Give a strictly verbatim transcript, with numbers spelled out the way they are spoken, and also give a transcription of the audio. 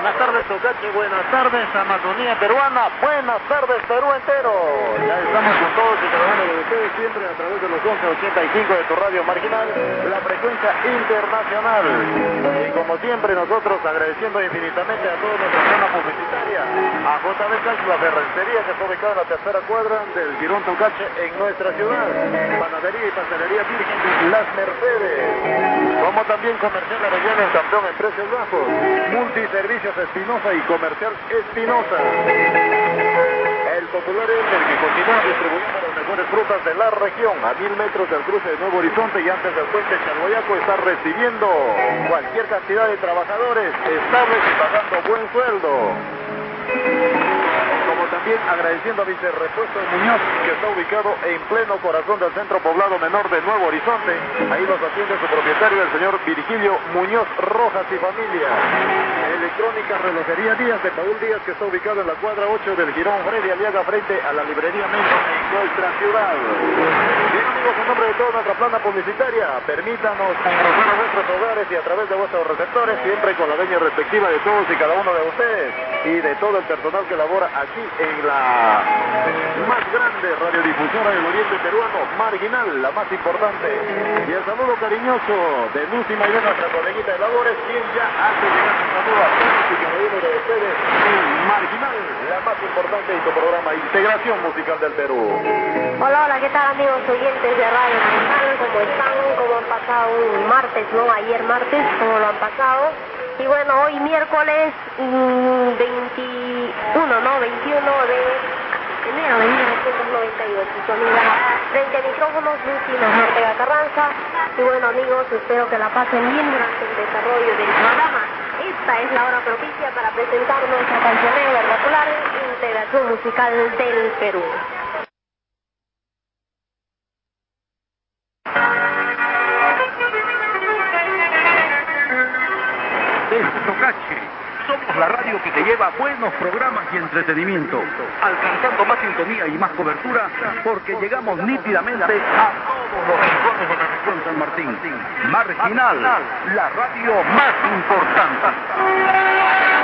Buenas tardes, Tocache, buenas tardes, Amazonía peruana, buenas tardes, Perú entero. Ya estamos con todos y cada uno de ustedes, siempre a través de los once ochenta y cinco de tu radio marginal, la frecuencia internacional. Y como siempre, nosotros agradeciendo infinitamente a toda nuestra zona publicitaria, a J B Cash, la ferretería que está ubicada en la tercera cuadra del Girón Tocache en nuestra ciudad, panadería y pastelería Virgen Las Mercedes, como también Comercial Arellano, el campeón en precios bajos, Multiservicios Espinosa y Comercial Espinosa, el popular es el que continúa distribuyendo las mejores frutas de la región, a mil metros del cruce de Nuevo Horizonte y antes del puente Chalboyaco, está recibiendo cualquier cantidad de trabajadores estables y pagando buen sueldo. Como también agradeciendo a Vicerrepuestos Muñoz, que está ubicado en pleno corazón del centro poblado menor de Nuevo Horizonte. Ahí los atiende su propietario, el señor Virgilio Muñoz Rojas y familia. Electrónica Relojería Díaz de Paul Díaz, que está ubicado en la cuadra ocho del Girón Freddy Aliaga, frente a la librería Mendo en nuestra ciudad. Bien, amigos, en nombre de toda nuestra plana publicitaria, permítanos ingresar a vuestros hogares y a través de vuestros receptores, siempre con la veña respectiva de todos y cada uno de ustedes y de todo el personal que labora aquí en la más grande radiodifusora del oriente peruano, marginal, la más importante. Y el saludo cariñoso de Lucy Mayrena, nuestra coleguita de labores, quien ya hace llegar su saludo a todos y cada uno de ustedes en marginal, la más importante de tu programa Integración Musical del Perú. Hola, hola, ¿qué tal, amigos oyentes de Radio Marginal? ¿Cómo están? ¿Cómo han pasado un martes, no? Ayer martes, ¿cómo lo han pasado? Y bueno, hoy miércoles mmm, veintiuno, ¿no? veintiuno de enero de mil novecientos noventa y ocho. Su amiga frente a micrófonos, Lucy Ortega Carranza. Y bueno, amigos, espero que la pasen bien durante el desarrollo del programa. Esta es la hora propicia para presentarnos a cancionero vernacular, Integración Musical del Perú. Desde Tocache, somos la radio que te lleva buenos programas y entretenimiento, alcanzando más sintonía y más cobertura, porque llegamos nítidamente a todos los rincones de la región San Martín. Marginal, la radio más importante.